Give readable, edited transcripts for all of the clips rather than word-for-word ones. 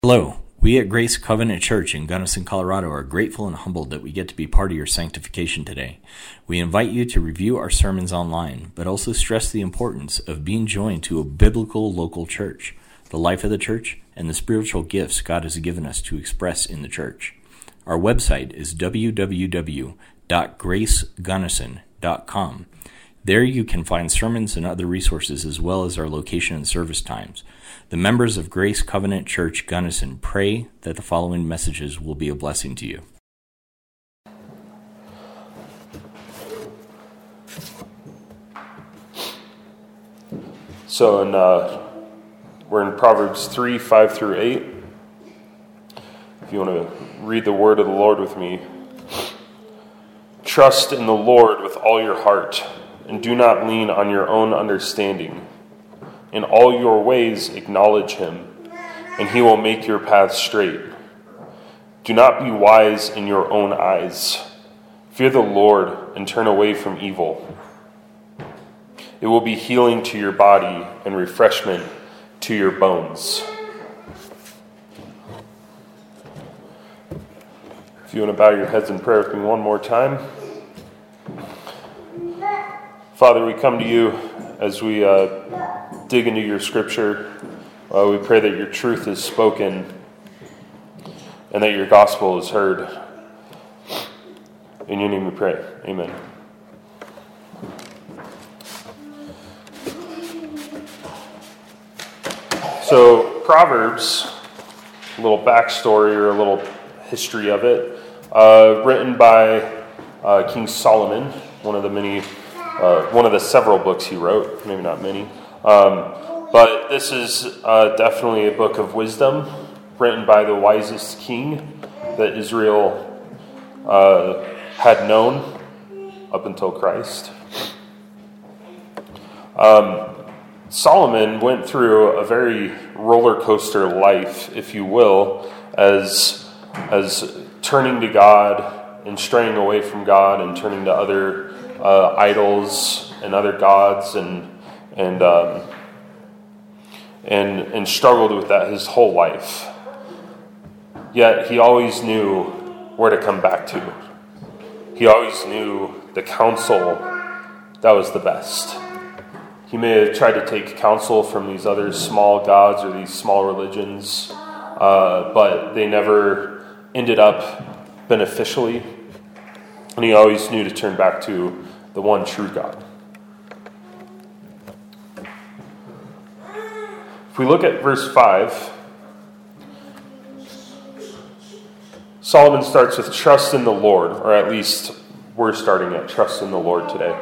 Hello, we at Grace Covenant Church in Gunnison, Colorado are grateful and humbled that we get to be part of your sanctification today. We invite you to review our sermons online, but also stress the importance of being joined to a biblical local church, the life of the church, and the spiritual gifts God has given us to express in the church. Our website is www.gracegunnison.com. There you can find sermons and other resources as well as our location and service times. The members of Grace Covenant Church Gunnison pray that the following messages will be a blessing to you. So we're in Proverbs 3, 5 through 8. If you want to read the word of the Lord with me. Trust in the Lord with all your heart, and do not lean on your own understanding. In all your ways acknowledge him, and he will make your path straight. Do not be wise in your own eyes. Fear the Lord and turn away from evil. It will be healing to your body and refreshment to your bones. If you want to bow your heads in prayer with me one more time. Father, we come to you as we dig into your scripture. We pray that your truth is spoken and that your gospel is heard. In your name we pray. Amen. So, Proverbs, a little backstory or a little history of it, written by King Solomon, one of the several books he wrote, maybe not many. But this is definitely a book of wisdom written by the wisest king that Israel had known up until Christ. Solomon went through a very roller coaster life, if you will, as turning to God and straying away from God and turning to other idols and other gods and struggled with that his whole life. Yet he always knew where to come back to. He always knew the counsel that was the best. He may have tried to take counsel from these other small gods or these small religions, but they never ended up beneficially. And he always knew to turn back to the one true God. If we look at verse 5, Solomon starts with trust in the Lord, or at least we're starting at trust in the Lord today.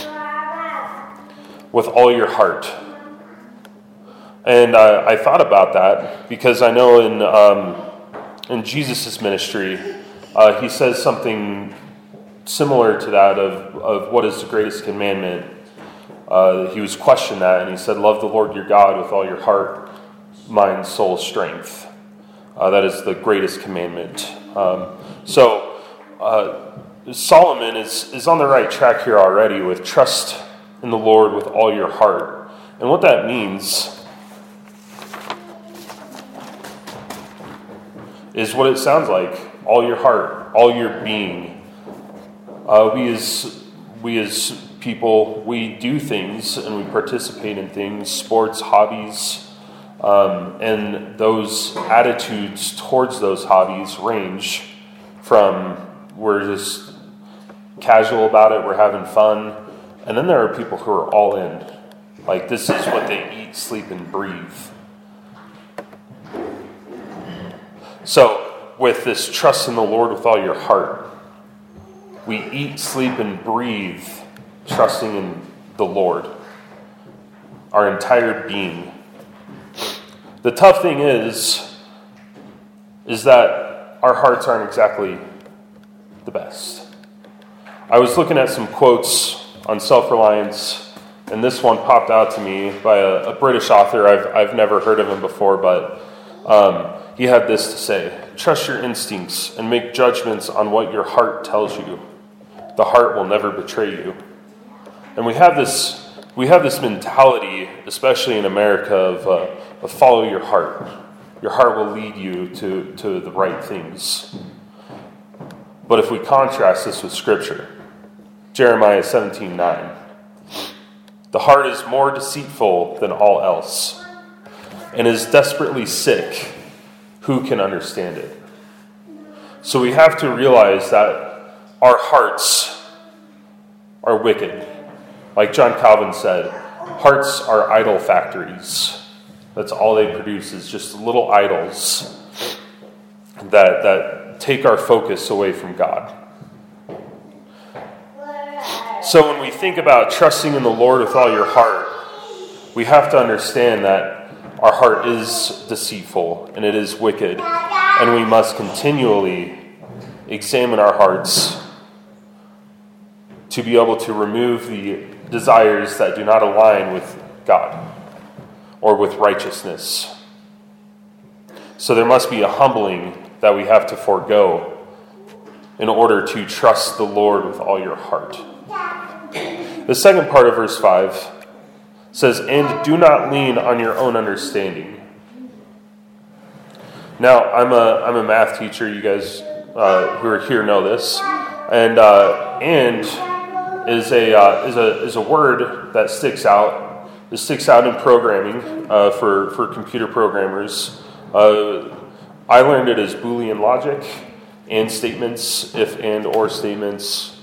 With all your heart. And I thought about that because I know in Jesus' ministry, he says something similar to that of what is the greatest commandment. He was questioned that, and he said, love the Lord your God with all your heart, mind, soul, strength. That is the greatest commandment. So Solomon is on the right track here already with trust in the Lord with all your heart. And what that means is what it sounds like, all your heart, all your being. We as people, we do things and we participate in things, sports, hobbies, and those attitudes towards those hobbies range from we're just casual about it, we're having fun, and then there are people who are all in. Like, this is what they eat, sleep, and breathe. So, with this trust in the Lord with all your heart, we eat, sleep, and breathe trusting in the Lord. Our entire being. The tough thing is that our hearts aren't exactly the best. I was looking at some quotes on self-reliance, and this one popped out to me by a British author. I've never heard of him before, but he had this to say: trust your instincts and make judgments on what your heart tells you. The heart will never betray you. And we have this mentality, especially in America, of follow your heart. your heart will lead you to the right things. But if we contrast this with Scripture, Jeremiah 17:9, the heart is more deceitful than all else and is desperately sick. Who can understand it? So we have to realize that our hearts are wicked. Like John Calvin said, hearts are idol factories. That's all they produce is just little idols that take our focus away from God. So when we think about trusting in the Lord with all your heart, we have to understand that our heart is deceitful and it is wicked, and we must continually examine our hearts to be able to remove the desires that do not align with God or with righteousness. So there must be a humbling that we have to forego in order to trust the Lord with all your heart. The second part of verse 5 says, "And do not lean on your own understanding." Now, I'm a math teacher. You guys who are here know this, and is a word that sticks out. It sticks out in programming for computer programmers. I learned it as Boolean logic and statements, if and or statements,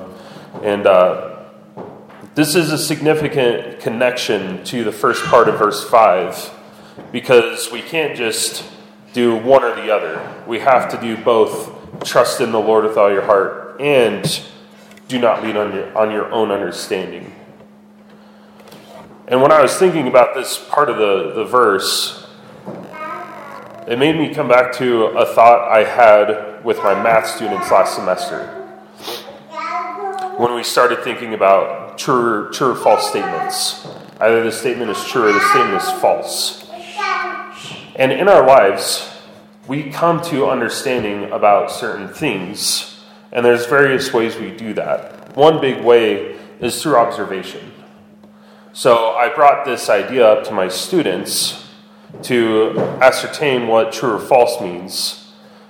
this is a significant connection to the first part of verse 5, because we can't just do one or the other. We have to do both. Trust in the Lord with all your heart and do not lean on your own understanding. And when I was thinking about this part of the verse, it made me come back to a thought I had with my math students last semester, when we started thinking about true or false statements. Either the statement is true or the statement is false. And in our lives, we come to understanding about certain things, and there's various ways we do that. One big way is through observation. So I brought this idea up to my students to ascertain what true or false means.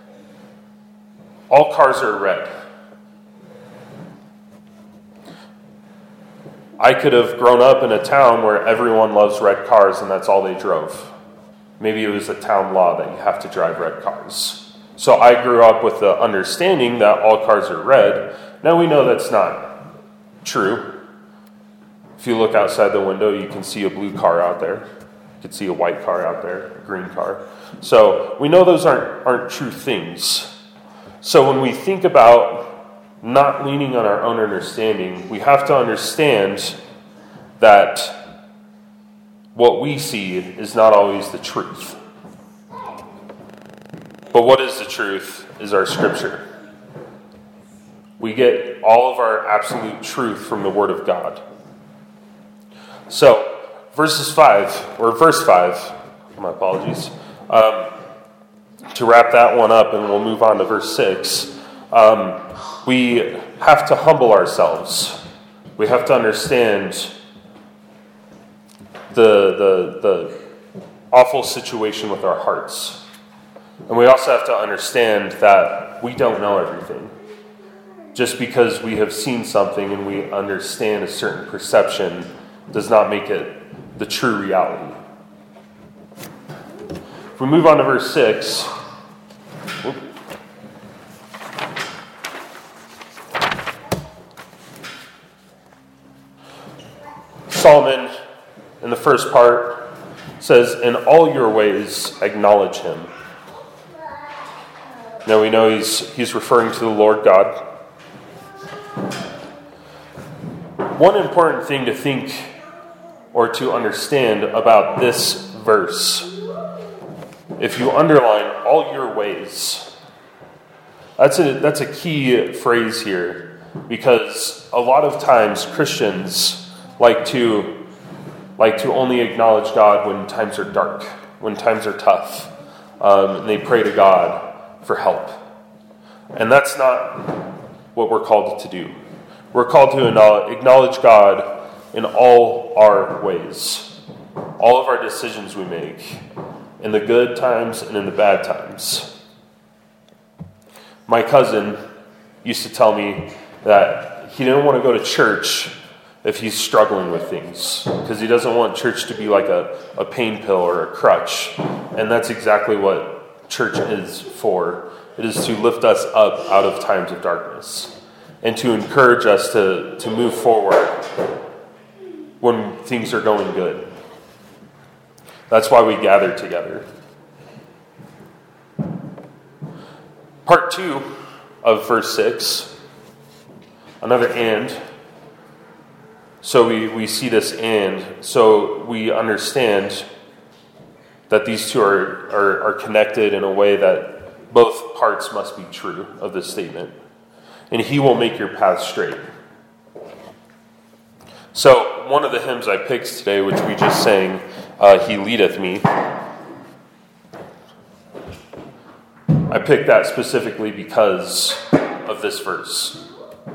All cars are red. I could have grown up in a town where everyone loves red cars and that's all they drove. Maybe it was a town law that you have to drive red cars. So I grew up with the understanding that all cars are red. Now we know that's not true. If you look outside the window, you can see a blue car out there. You can see a white car out there, a green car. So we know those aren't true things. So when we think about not leaning on our own understanding, we have to understand that what we see is not always the truth. But what is the truth is our Scripture. We get all of our absolute truth from the Word of God. So, verse 5, my apologies, to wrap that one up and we'll move on to verse 6, we have to humble ourselves. We have to understand the awful situation with our hearts. And we also have to understand that we don't know everything. Just because we have seen something and we understand a certain perception does not make it the true reality. If we move on to verse 6, Solomon, in the first part, says, "In all your ways acknowledge him." Now we know he's referring to the Lord God. One important thing to think or to understand about this verse, if you underline all your ways, that's a key phrase here, because a lot of times Christians like to only acknowledge God when times are dark, when times are tough, and they pray to God for help. And that's not what we're called to do. We're called to acknowledge God in all our ways, all of our decisions we make, in the good times and in the bad times. My cousin used to tell me that he didn't want to go to church if he's struggling with things, because he doesn't want church to be like a pain pill or a crutch. And that's exactly what church is for. It is to lift us up out of times of darkness and to encourage us to move forward when things are going good. That's why we gather together. Part 2 of verse 6, another and. So we see this and, so we understand that these two are connected in a way that both parts must be true of this statement. And he will make your path straight. So one of the hymns I picked today, which we just sang, He Leadeth Me, I picked that specifically because of this verse.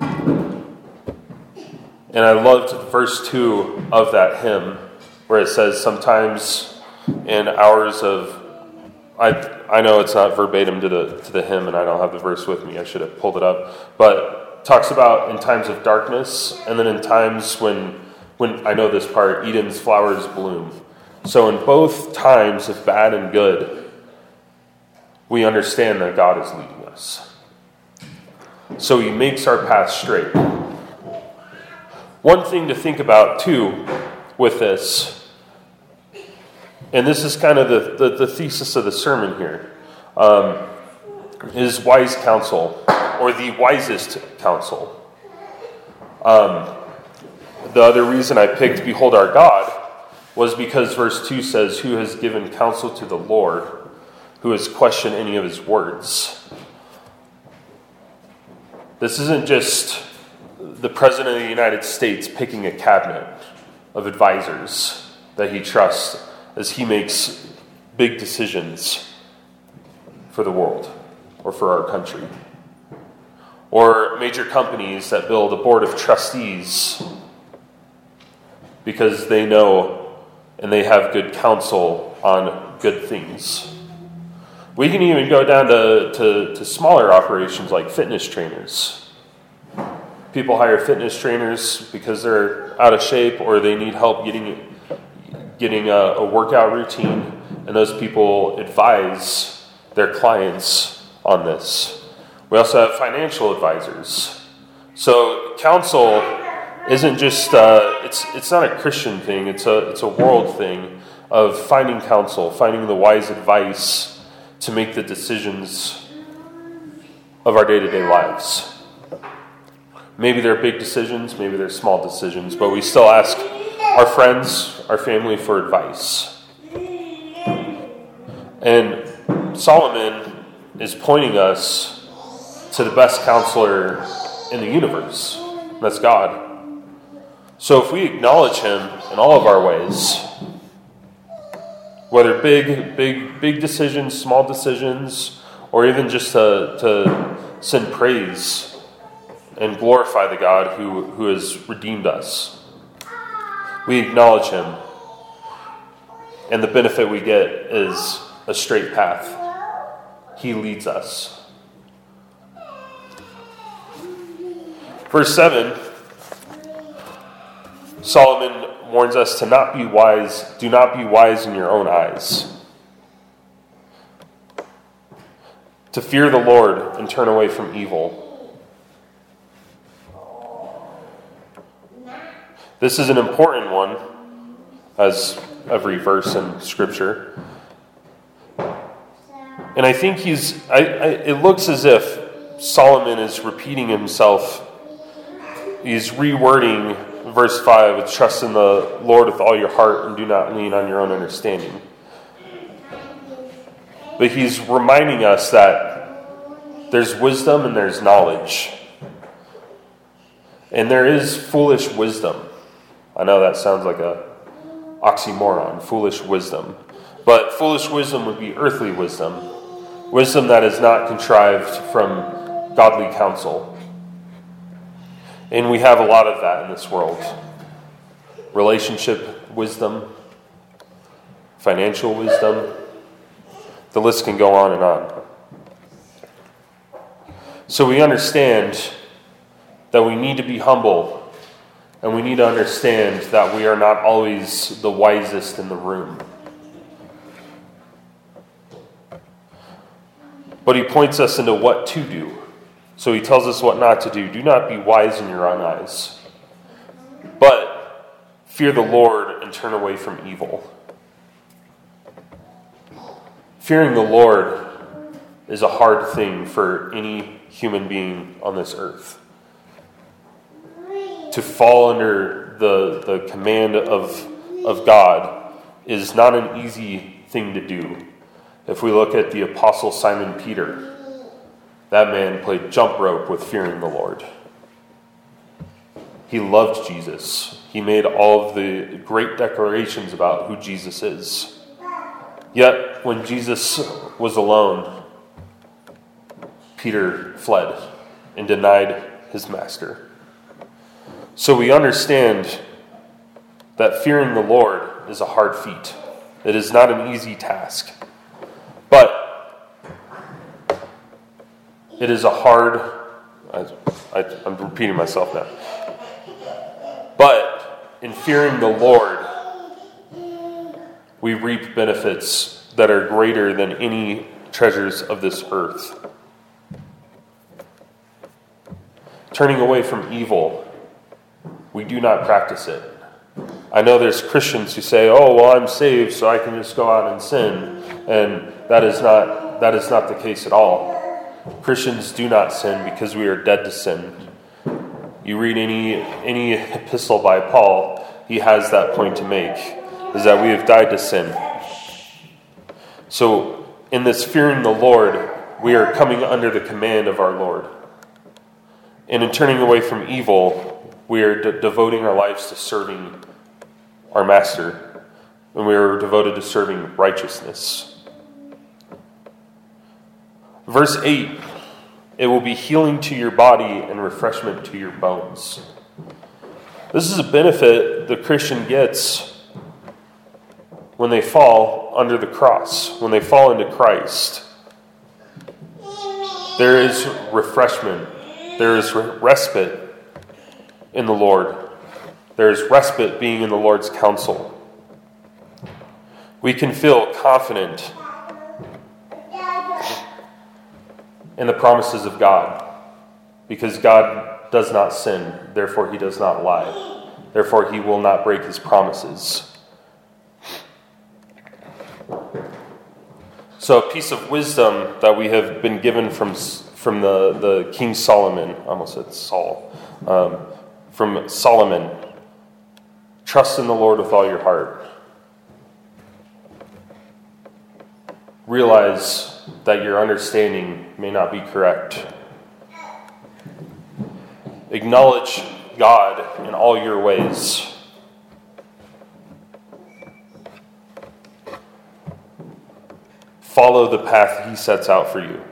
And I loved verse 2 of that hymn, where it says, sometimes in hours of, I know it's not verbatim to the hymn, and I don't have the verse with me, I should have pulled it up, but talks about in times of darkness, and then in times when I know this part, Eden's flowers bloom. So in both times of bad and good, we understand that God is leading us. So he makes our path straight. One thing to think about, too, with this, and this is kind of the thesis of the sermon here, is wise counsel, or the wisest counsel. The other reason I picked Behold Our God was because verse 2 says, Who has given counsel to the Lord, who has questioned any of his words. This isn't just the President of the United States picking a cabinet of advisors that he trusts as he makes big decisions for the world or for our country. Or major companies that build a board of trustees because they know and they have good counsel on good things. We can even go down to smaller operations like fitness trainers. People hire fitness trainers because they're out of shape or they need help getting a workout routine, and those people advise their clients on this. We also have financial advisors. So counsel isn't just it's not a Christian thing. It's a world thing of finding counsel, finding the wise advice to make the decisions of our day-to-day lives. Maybe they're big decisions, maybe they're small decisions, but we still ask our friends, our family for advice. And Solomon is pointing us to the best counselor in the universe. That's God. So if we acknowledge him in all of our ways, whether big decisions, small decisions, or even just to send praise and glorify the God who has redeemed us, we acknowledge him, and the benefit we get is a straight path. He leads us. Verse 7, Solomon warns us to not be wise. Do not be wise in your own eyes. To fear the Lord and turn away from evil. This is an important one, as every verse in Scripture. And I think it looks as if Solomon is repeating himself. He's rewording verse 5 with trust in the Lord with all your heart and do not lean on your own understanding. But he's reminding us that there's wisdom and there's knowledge. And there is foolish wisdom. I know that sounds like a oxymoron, foolish wisdom. But foolish wisdom would be earthly wisdom. Wisdom that is not contrived from godly counsel. And we have a lot of that in this world. Relationship wisdom, financial wisdom, The list can go on and on. So we understand that we need to be humble, and we need to understand that we are not always the wisest in the room. But he points us into what to do. So he tells us what not to do. Do not be wise in your own eyes, but fear the Lord and turn away from evil. Fearing the Lord is a hard thing for any human being on this earth. To fall under the command of God is not an easy thing to do. If we look at the Apostle Simon Peter, that man played jump rope with fearing the Lord. He loved Jesus. He made all of the great declarations about who Jesus is. Yet, when Jesus was alone, Peter fled and denied his master. So we understand that fearing the Lord is a hard feat. It is not an easy task. But it is a hard... I'm repeating myself now. But in fearing the Lord, we reap benefits that are greater than any treasures of this earth. Turning away from evil, we do not practice it. I know there's Christians who say, "Oh, well, I'm saved, so I can just go out and sin," and that is not the case at all. Christians do not sin because we are dead to sin. You read any epistle by Paul, he has that point to make, is that we have died to sin. So, in this fearing the Lord, we are coming under the command of our Lord. And in turning away from evil, we are devoting our lives to serving our Master. And we are devoted to serving righteousness. Verse 8, it will be healing to your body and refreshment to your bones. This is a benefit the Christian gets when they fall under the cross, when they fall into Christ. There is refreshment. There is respite in the Lord. There is respite being in the Lord's counsel. We can feel confident in the promises of God, because God does not sin, therefore he does not lie. Therefore he will not break his promises. So a piece of wisdom that we have been given from the King Solomon, I almost said Saul, from Solomon: trust in the Lord with all your heart. Realize that your understanding may not be correct. Acknowledge God in all your ways. Follow the path he sets out for you.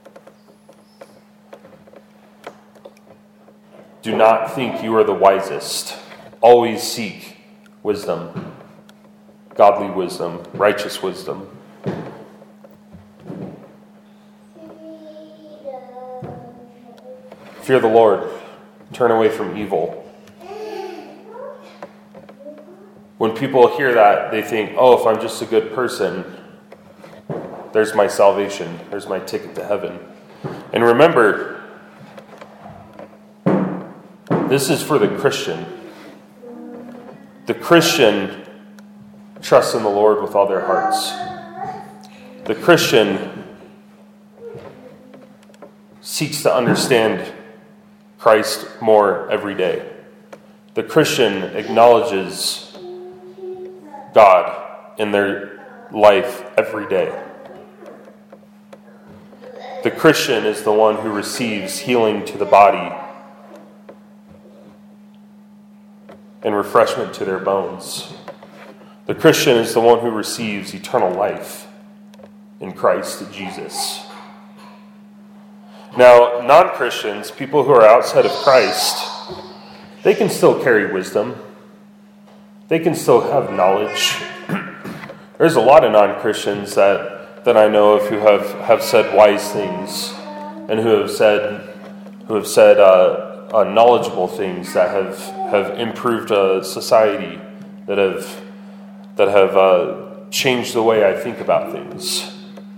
Do not think you are the wisest. Always seek wisdom, godly wisdom, righteous wisdom. Fear the Lord. Turn away from evil. When people hear that, they think, "Oh, if I'm just a good person, there's my salvation. There's my ticket to heaven." And remember, this is for the Christian. The Christian trusts in the Lord with all their hearts. The Christian seeks to understand Christ more every day. The Christian acknowledges God in their life every day. The Christian is the one who receives healing to the body and refreshment to their bones. The Christian is the one who receives eternal life in Christ Jesus. Now, non-Christians, people who are outside of Christ, they can still carry wisdom. They can still have knowledge. There's a lot of non-Christians that that I know of who have said wise things and who have said knowledgeable things that have improved society, that have changed the way I think about things.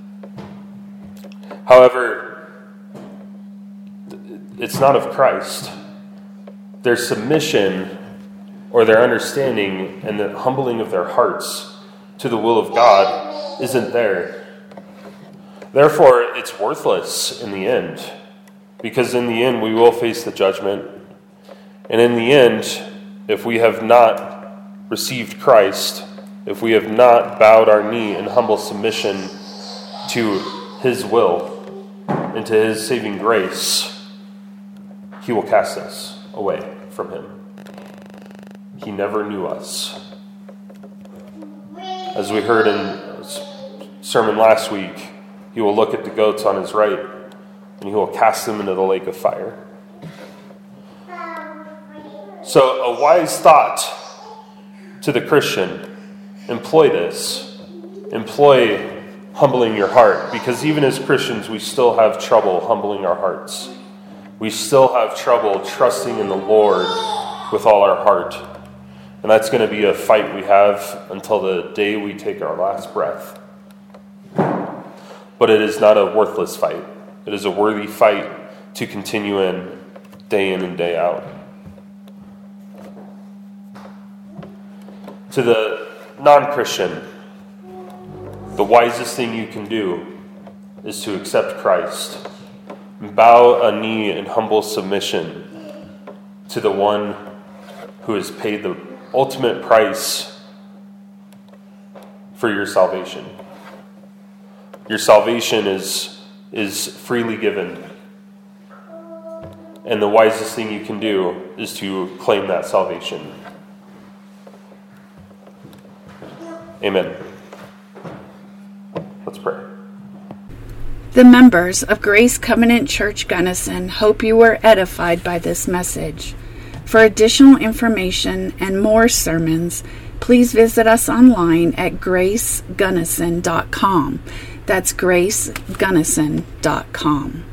However, it's not of Christ. Their submission or their understanding and the humbling of their hearts to the will of God isn't there. Therefore, it's worthless in the end, because in the end we will face the judgment. And in the end, if we have not received Christ, if we have not bowed our knee in humble submission to His will and to His saving grace, He will cast us away from Him. He never knew us. As we heard in a sermon last week, He will look at the goats on His right and He will cast them into the lake of fire. So a wise thought to the Christian: employ this. Employ humbling your heart, because even as Christians we still have trouble humbling our hearts. We still have trouble trusting in the Lord with all our heart. And that's going to be a fight we have until the day we take our last breath. But it is not a worthless fight. It is a worthy fight to continue in and day out. To the non-Christian, the wisest thing you can do is to accept Christ. Bow a knee in humble submission to the one who has paid the ultimate price for your salvation. Your salvation is freely given. And the wisest thing you can do is to claim that salvation. Amen. Let's pray. The members of Grace Covenant Church Gunnison hope you were edified by this message. For additional information and more sermons, please visit us online at gracegunnison.com. That's gracegunnison.com.